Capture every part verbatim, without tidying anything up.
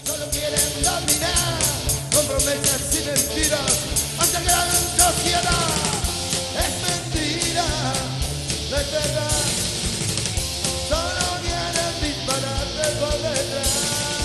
Solo quieren dominar, con promesas y mentiras, hasta que la sociedad es mentira, no es verdad. Solo quieren dispararte por detrás.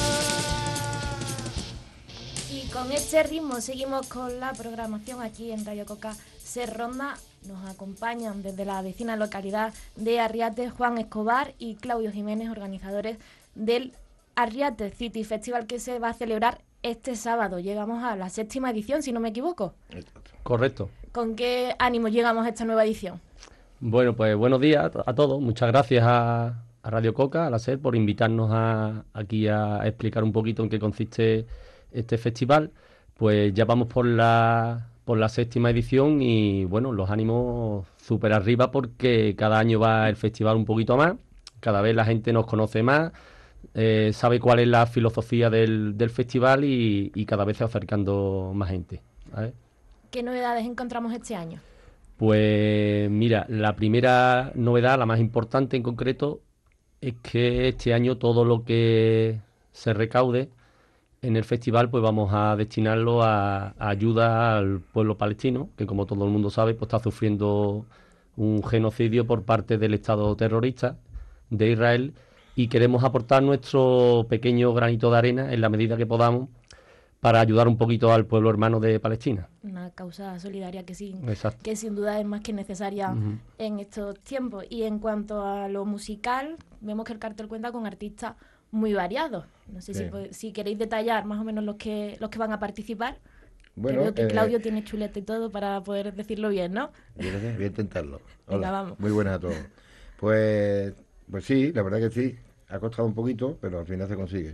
Y con este ritmo seguimos con la programación aquí en Radio Coca Ser Ronda. Nos acompañan desde la vecina localidad de Arriate Juan Escobar y Claudio Jiménez, organizadores del Arriate City Festival, que se va a celebrar este sábado. Llegamos a la séptima edición, si no me equivoco. Correcto. ¿Con qué ánimo llegamos a esta nueva edición? Bueno, pues buenos días a todos. Muchas gracias a, a Radio Coca, a la SER, por invitarnos a, aquí a explicar un poquito en qué consiste este festival. Pues ya vamos por la, por la séptima edición y, bueno, los ánimos súper arriba porque cada año va el festival un poquito más. Cada vez la gente nos conoce más, eh, sabe cuál es la filosofía del, del festival y, y cada vez se va acercando más gente, ¿vale? ¿Qué novedades encontramos este año? Pues mira, la primera novedad, la más importante en concreto, es que este año todo lo que se recaude en el festival pues vamos a destinarlo a, a ayuda al pueblo palestino, que como todo el mundo sabe pues está sufriendo un genocidio por parte del Estado terrorista de Israel, y queremos aportar nuestro pequeño granito de arena en la medida que podamos para ayudar un poquito al pueblo hermano de Palestina. Una causa solidaria que sin, Exacto. que sin duda es más que necesaria Uh-huh. en estos tiempos. Y en cuanto a lo musical, vemos que el cartel cuenta con artistas muy variados. No sé Sí. si, si queréis detallar más o menos los que los que van a participar. Bueno, Creo que eh, Claudio tiene chuleta y todo para poder decirlo bien, ¿no? Voy a, voy a intentarlo. Hola, Venga, vamos. muy buenas a todos. Pues, pues sí, la verdad que sí. Ha costado un poquito, pero al final se consigue.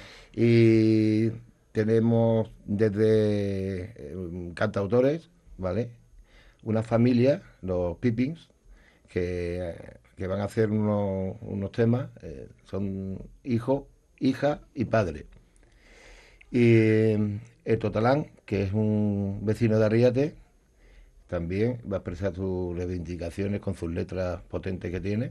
Y tenemos desde eh, cantautores, ¿vale? Una familia, los Pippins, que, que van a hacer unos, unos temas. Eh, son hijo, hija y padre. Y eh, el Totalán, que es un vecino de Arriate, también va a expresar sus reivindicaciones con sus letras potentes que tiene.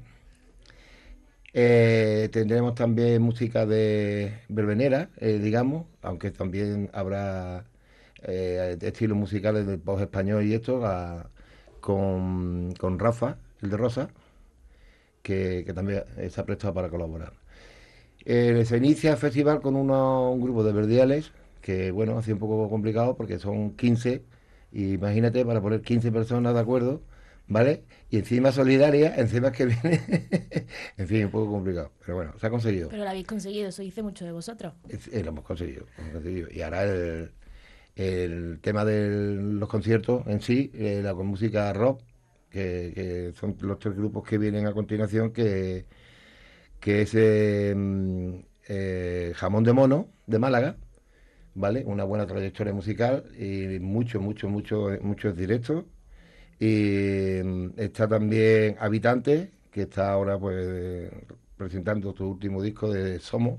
Eh, tendremos también música de verbenera, eh, digamos, aunque también habrá eh, estilos musicales del pop español y esto, a- con, con Rafa, el de Rosa, que, que también se ha prestado para colaborar. Eh, se inicia el festival con uno- un grupo de verdiales, que bueno, ha sido un poco complicado porque son quince, y imagínate, para poner quince personas de acuerdo, ¿vale? Y encima solidaria, encima que viene, en fin, un poco complicado, pero bueno, se ha conseguido. Pero lo habéis conseguido, eso dice mucho de vosotros. Es- eh, lo hemos conseguido, lo hemos conseguido. Y ahora el, el tema de los conciertos en sí, eh, la con música rock, que, que son los tres grupos que vienen a continuación, que, que es eh, mm, eh, Jamón de Mono, de Málaga, ¿vale? Una buena trayectoria musical y mucho, mucho, mucho, muchos directos. Y mm, está también Habitante, que está ahora pues presentando su último disco de Somos.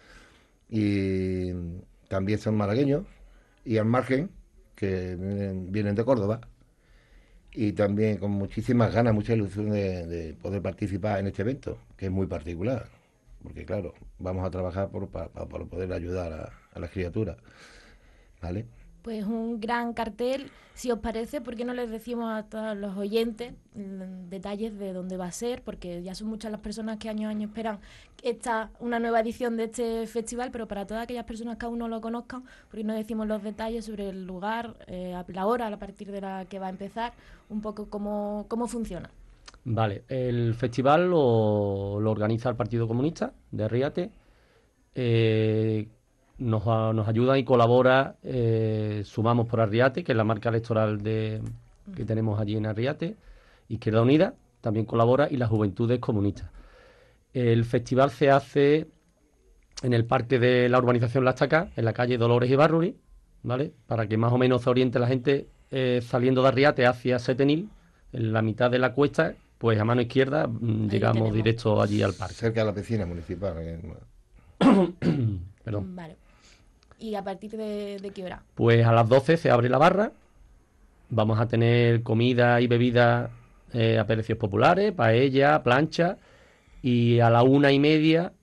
Y mm, también son malagueños. Y Al Margen, que vienen, vienen de Córdoba. Y también con muchísimas ganas, mucha ilusión de, de poder participar en este evento, que es muy particular. Porque claro, vamos a trabajar por, para, para poder ayudar a, a las criaturas. ¿Vale? Pues un gran cartel. Si os parece, ¿por qué no les decimos a todos los oyentes mm, detalles de dónde va a ser? Porque ya son muchas las personas que año a año esperan esta una nueva edición de este festival, pero para todas aquellas personas que aún no lo conozcan, ¿por qué no decimos los detalles sobre el lugar, eh, la hora a partir de la que va a empezar, un poco cómo, cómo funciona? Vale, el festival lo, lo organiza el Partido Comunista de Arriate. Eh, nos, a- nos ayuda y colabora eh, Sumamos por Arriate, que es la marca electoral de, que tenemos allí en Arriate. Izquierda Unida también colabora, y las Juventudes Comunistas. El festival se hace en el parque de la urbanización La Estaca, en la calle Dolores y Barruri, ¿vale? Para que más o menos se oriente la gente eh, saliendo de Arriate hacia Setenil, en la mitad de la cuesta, pues a mano izquierda mm, Ahí llegamos tenemos. directo allí al parque. Cerca de la piscina municipal. eh, Perdón. Vale. ¿Y a partir de, de qué hora? Pues a las doce se abre la barra. Vamos a tener comida y bebida eh, a precios populares, paella, plancha. Y a la una y media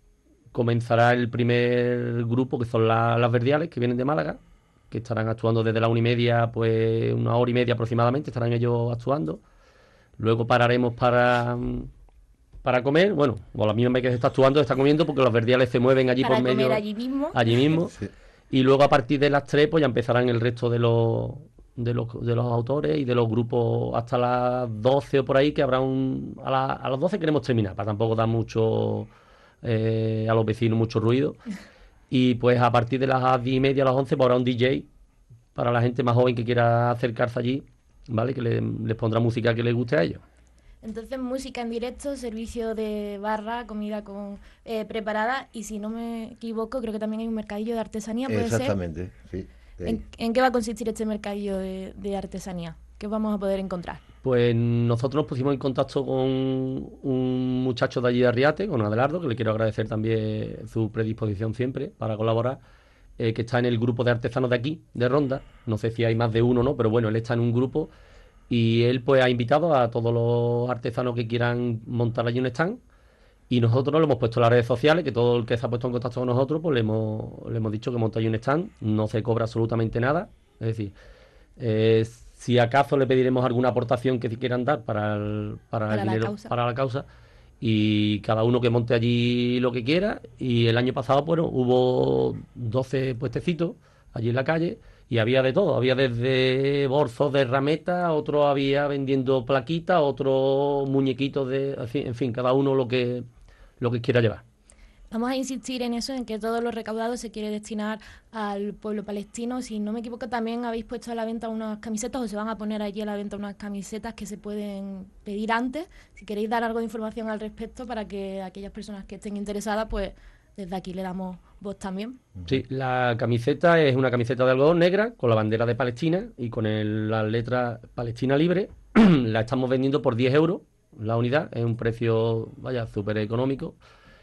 comenzará el primer grupo, que son la- las Verdiales, que vienen de Málaga, que estarán actuando desde la una y media, pues una hora y media aproximadamente, estarán ellos actuando. Luego pararemos para, mm, para comer. Bueno, o la misma vez que se está actuando, se está comiendo, porque los Verdiales se mueven allí Para por medio, comer allí mismo. allí mismo. Sí. Y luego a partir de las tres, pues ya empezarán el resto de los, de los, de los autores y de los grupos hasta las doce o por ahí, que habrá un... A, la- a las doce queremos terminar, para tampoco dar mucho... eh, a los vecinos mucho ruido. Y pues a partir de las diez y media, a las once, pues habrá un D J para la gente más joven que quiera acercarse allí, ¿vale? Que le- les pondrá música que les guste a ellos. Entonces, música en directo, servicio de barra, comida con eh, preparada y si no me equivoco, creo que también hay un mercadillo de artesanía, ¿puede ser? Exactamente, sí. Sí. ¿En, en qué va a consistir este mercadillo de, de artesanía? ¿Qué vamos a poder encontrar? Pues nosotros nos pusimos en contacto con un muchacho de allí de Arriate, con Adelardo, que le quiero agradecer también su predisposición siempre para colaborar, eh, que está en el grupo de artesanos de aquí, de Ronda. No sé si hay más de uno o no, pero bueno, él está en un grupo y él pues ha invitado a todos los artesanos que quieran montar allí un stand y nosotros lo hemos puesto en las redes sociales, que todo el que se ha puesto en contacto con nosotros, pues le hemos, le hemos dicho que monta allí un stand, no se cobra absolutamente nada, es decir, eh, si acaso le pediremos alguna aportación que quieran dar para el, para Para el la dinero, causa. para la causa, y cada uno que monte allí lo que quiera. Y el año pasado, bueno, hubo doce puestecitos allí en la calle y había de todo, había desde bolsos de rameta, otro había vendiendo plaquitas, otro muñequitos de, en fin, en fin, cada uno lo que lo que quiera llevar. Vamos a insistir en eso, en que todo lo recaudado se quiere destinar al pueblo palestino. Si no me equivoco, también habéis puesto a la venta unas camisetas o se van a poner allí a la venta unas camisetas que se pueden pedir antes. Si queréis dar algo de información al respecto para que aquellas personas que estén interesadas, pues desde aquí le damos voz también. Sí, la camiseta es una camiseta de algodón negra con la bandera de Palestina y con el- la letra Palestina Libre. La estamos vendiendo por diez euros la unidad, es un precio, vaya, súper económico.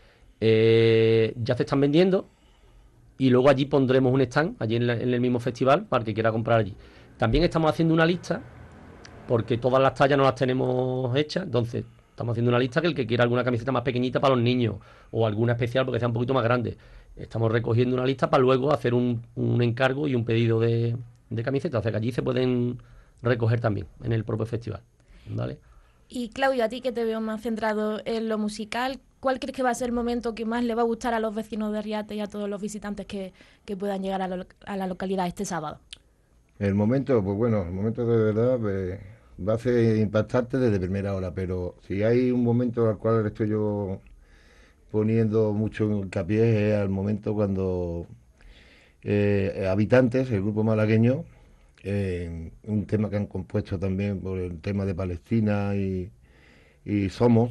Eh, ya se están vendiendo y luego allí pondremos un stand, allí en, la- en el mismo festival, para el que quiera comprar allí. También estamos haciendo una lista, porque todas las tallas no las tenemos hechas, entonces estamos haciendo una lista que el que quiera alguna camiseta más pequeñita para los niños o alguna especial porque sea un poquito más grande. Estamos recogiendo una lista para luego hacer un, un encargo y un pedido de, de camisetas, o sea que allí se pueden recoger también en el propio festival, ¿vale? Y Claudio, a ti que te veo más centrado en lo musical, ¿cuál crees que va a ser el momento que más le va a gustar a los vecinos de Arriate y a todos los visitantes que, que puedan llegar a, lo- a la localidad este sábado? El momento, pues bueno, el momento de verdad pues, va a ser impactante desde primera hora, pero si hay un momento al cual estoy yo poniendo mucho hincapié es al momento cuando eh, Habitantes, el grupo malagueño, eh, un tema que han compuesto también por el tema de Palestina y, y Somos,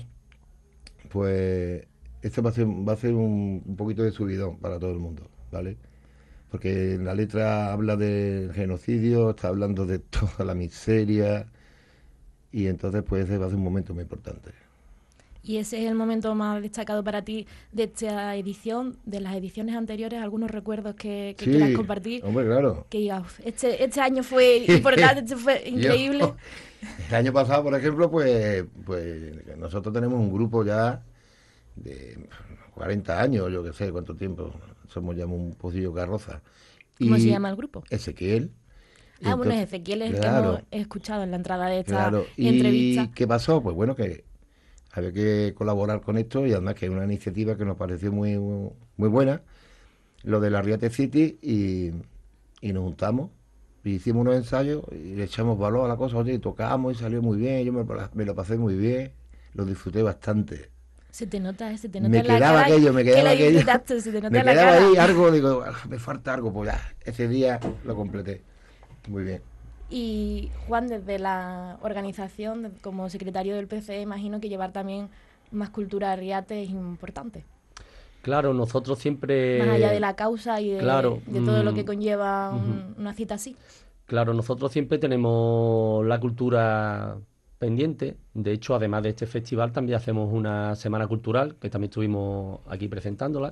pues este va a ser, va a ser un, un poquito de subidón para todo el mundo, ¿vale? Porque la letra habla del genocidio, está hablando de toda la miseria y entonces pues ese va a ser un momento muy importante. Y ese es el momento más destacado para ti de esta edición, de las ediciones anteriores, algunos recuerdos que, que Sí, quieras compartir. hombre, claro. Que digas, "Uf, este, este año fue importante, este fue increíble". Yo, el año pasado, por ejemplo, pues, pues nosotros tenemos un grupo ya de cuarenta años, yo que sé cuánto tiempo, somos ya un pocillo carroza. ¿Cómo Y se llama el grupo? Ezequiel. Ah, bueno, Entonces, Ezequiel es el claro, que hemos escuchado en la entrada de esta claro. ¿Y entrevista. qué pasó? Pues bueno, que había que colaborar con esto y además que es una iniciativa que nos pareció muy, muy buena, lo de la Arriate City, y, y nos juntamos y hicimos unos ensayos y le echamos valor a la cosa, oye, y tocamos y salió muy bien, yo me, me lo pasé muy bien, lo disfruté bastante. Se te nota, eh, se te nota Me en la quedaba cara aquello, me que quedaba la aquello. disfrutaste, se te nota Me en la quedaba cara. ahí algo, digo, "Ah, me falta algo", pues ya, ese día lo completé. Muy bien. Y Juan, desde la organización, de- como secretario del P C E, imagino que llevar también más cultura a Arriate es importante. Claro, nosotros siempre... Más allá de la causa y de, claro, de todo lo mm, que conlleva un- ujú. una cita así. Claro, nosotros siempre tenemos la cultura pendiente. De hecho, además de este festival, también hacemos una semana cultural, que también estuvimos aquí presentándola.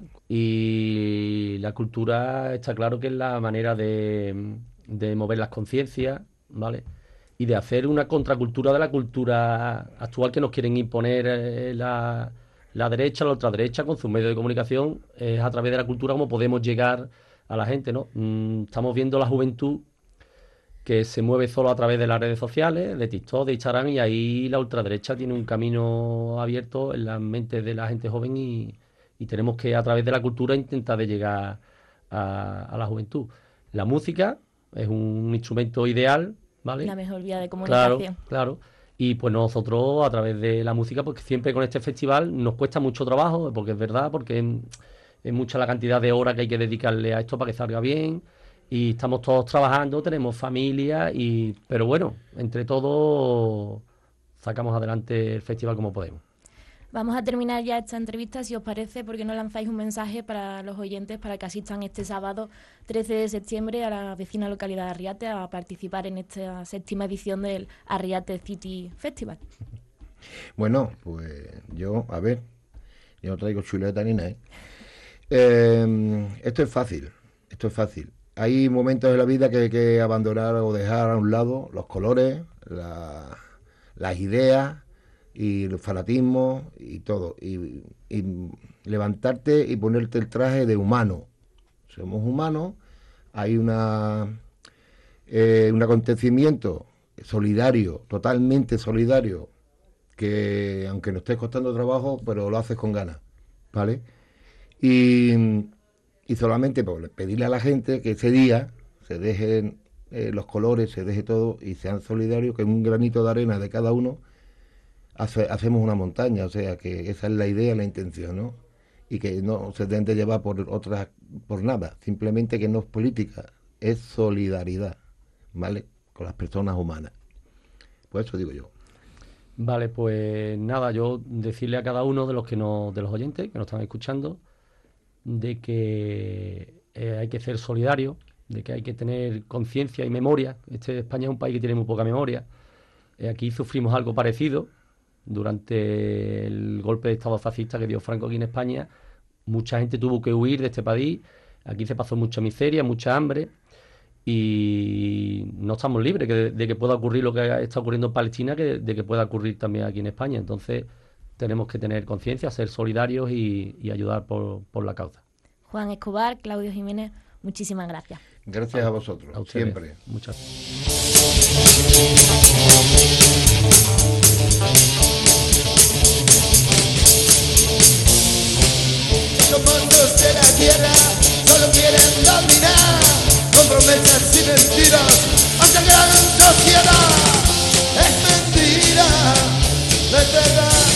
Y la cultura está claro que es la manera de, de mover las conciencias, ¿vale? Y de hacer una contracultura de la cultura actual que nos quieren imponer eh, la- la derecha, la ultraderecha, con sus medios de comunicación, es a través de la cultura como podemos llegar a la gente, ¿no? Mm, estamos viendo la juventud que se mueve solo a través de las redes sociales, de TikTok, de Instagram, y ahí la ultraderecha tiene un camino abierto en las mentes de la gente joven y, y tenemos que a través de la cultura intentar de llegar a, a la juventud. La música es un instrumento ideal, ¿vale? La mejor vía de comunicación. Claro, claro. Y pues nosotros a través de la música, pues siempre con este festival nos cuesta mucho trabajo, porque es verdad, porque es, es mucha la cantidad de horas que hay que dedicarle a esto para que salga bien. Y estamos todos trabajando, tenemos familia, y pero bueno, entre todos sacamos adelante el festival como podemos. Vamos a terminar ya esta entrevista, si os parece, porque no lanzáis un mensaje para los oyentes para que asistan este sábado trece de septiembre a la vecina localidad de Arriate a participar en esta séptima edición del Arriate City Festival. Bueno, pues yo, a ver, yo no traigo chuleta ni nada. ¿eh? Eh, esto es fácil, esto es fácil. Hay momentos en la vida que hay que abandonar o dejar a un lado los colores, la, las ideas y el fanatismo y todo. Y, y levantarte y ponerte el traje de humano. Somos humanos, hay una eh, un acontecimiento solidario, totalmente solidario, que aunque nos esté costando trabajo, pero lo haces con ganas, ¿vale? Y... Y solamente pues, pedirle a la gente que ese día se dejen eh, los colores, se deje todo y sean solidarios, que en un granito de arena de cada uno hace, hacemos una montaña. O sea, que esa es la idea, la intención, ¿no? Y que no se deben de llevar por otras, por nada. Simplemente que no es política, es solidaridad, ¿vale? Con las personas humanas. Pues eso digo yo. Vale, pues nada, yo decirle a cada uno de los que nos, de los oyentes que nos están escuchando, de que eh, hay que ser solidario, de que hay que tener conciencia y memoria. Este España es un país que tiene muy poca memoria. Eh, aquí sufrimos algo parecido durante el golpe de Estado fascista que dio Franco aquí en España. Mucha gente tuvo que huir de este país. Aquí se pasó mucha miseria, mucha hambre y no estamos libres de, de que pueda ocurrir lo que está ocurriendo en Palestina, que, de que pueda ocurrir también aquí en España. Entonces tenemos que tener conciencia, ser solidarios y, y ayudar por, por la causa. Juan Escobar, Claudio Jiménez, muchísimas gracias. Gracias a, a vosotros, a siempre. Muchas gracias. Los monstruos de la tierra solo quieren dominar, con promesas y mentiras, hasta gran sociedad. Es mentira, de verdad.